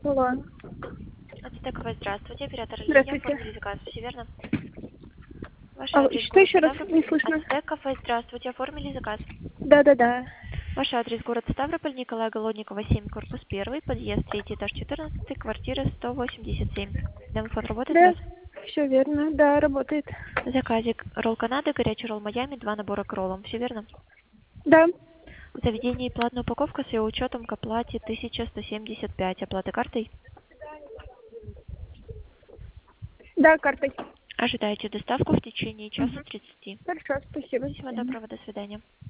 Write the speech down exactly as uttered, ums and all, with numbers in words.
Алло. АТТ кафе, здравствуйте. Оператор линии, Здравствуйте. оформили заказ. Все верно? Ваш А, адрес что город еще раз Ставрополь. не слышно? АТТ кафе, здравствуйте. Оформили заказ. Да-да-да. Ваш адрес город Ставрополь, Николая Голодникова, семь, корпус один, подъезд третий этаж, четырнадцатый, квартира сто восемьдесят семь. Домофон работает у Да, вас? все верно. Да, работает. Заказик. Ролл Канады, горячий ролл Майами, два набора к роллам. Все верно? Да. В заведении платная упаковка с ее учетом к оплате тысяча сто семьдесят пять. Оплата картой? Да, картой. Ожидаете доставку в течение часа Угу. тридцати. Хорошо, спасибо. Всего доброго, до свидания.